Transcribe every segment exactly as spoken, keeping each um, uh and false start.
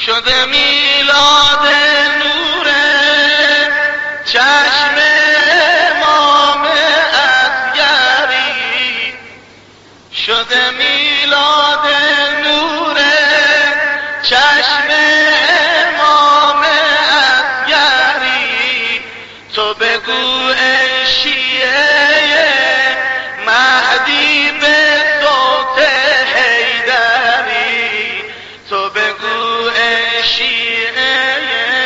شده میلاد نور چشم امام اصغری، شده میلاد نور چشم امام اصغری. تو بگو ای شیعه مهدی به صوت حیدری، تو بگو ای شیعه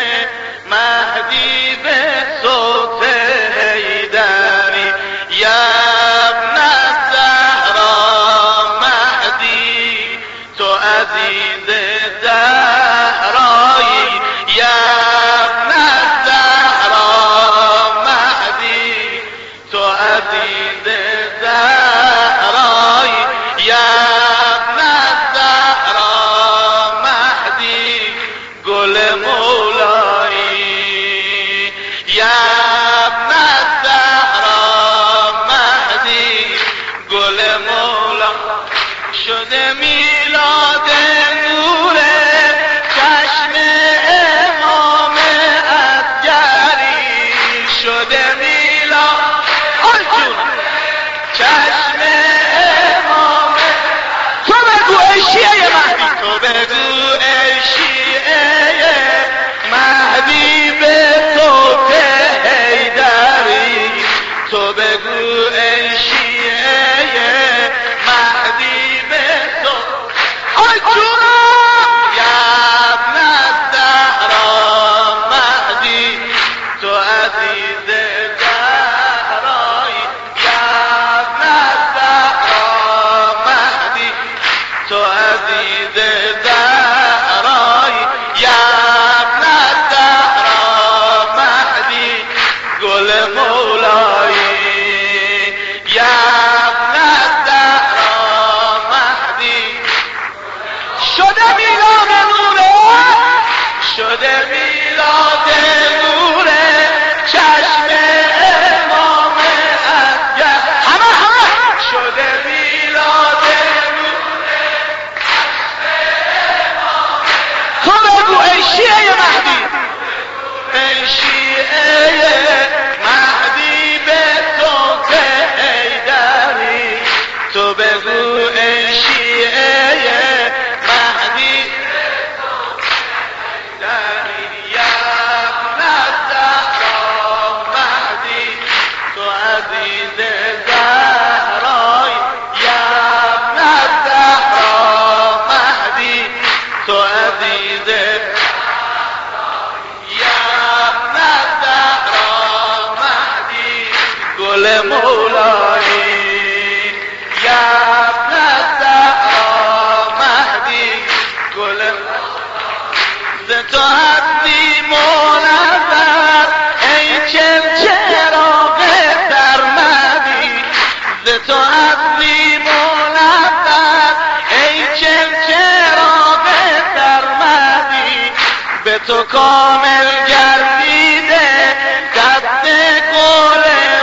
مهدی به صوت حیدری. یا ابن الزهرا مهدی تو عزیز زهرایی، یا ابن الزهرا مهدی تو عزیز زهرایی، یا ابن الزهرا مهدی گل مولایی، یا ابن الزهرا مهدی گل مولا. شده میلاد نور چشم امام اصغری، شده میلاد آی جون چشم امام. تو بگو ای شیعه مهدی، تو بگو ای شیعه مهدی به صوت حیدری، تو بگو ای شیعه مهدی به صوت آی جون. یا ابن الزهرا مهدی تو عزیز زهرایی، یا ابن الزهرا مهدی تو عزیز زهرایی، یا ابن الزهرا مهدی گل مولایی، یا ابن الزهرا مهدی. شده میلاد نوره، شده میلاد نوره چشم امام اصغر. همه همه شده میلاد نوره چشم امام. تو بگو ای شیعه مهدی، ای شیعه مهدی به صوت حیدری، تو بگو ای شیعه مهدی به صوت حیدری، یا ابن الزهرا مهدی تو عزیز زهرایی، یا ابن الزهرا مهدی تو عزیز، یا ابن الزهرا مهدی گل مولایی، یا ابن الزهرا مهدی گل ز تو هستی منور ای چراغ سرمدی، ز تو هستی منور ای چراغ سرمدی. به تو کامل گردیده دست گل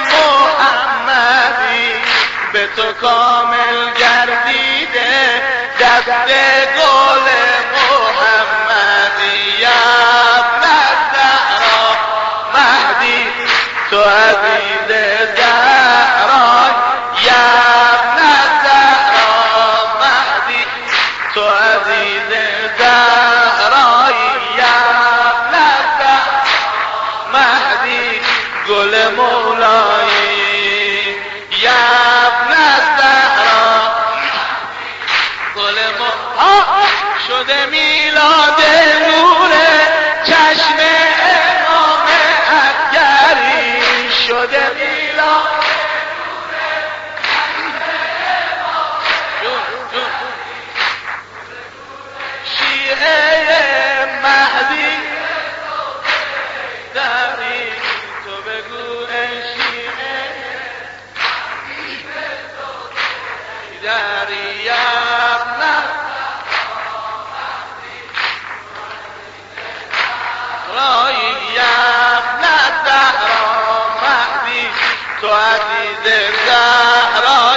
محمدی، به تو کامل گردیده دست گل محمدی، یا ابن الزهرا مهدی تو عزیز زهرایی، یا ابن الزهرا مهدی تو عزیز زهرایی، یا ابن الزهرا مهدی گل مولایی، یا ابن الزهرا گل مولا. شده میلاد نور چشم امام اصغری، شده میلاد شیعه مهدی داری، تو بگو ای شیعه داری، یا ابن رایی، یا ابن الزهرا مهدی تو عزیز زهرا.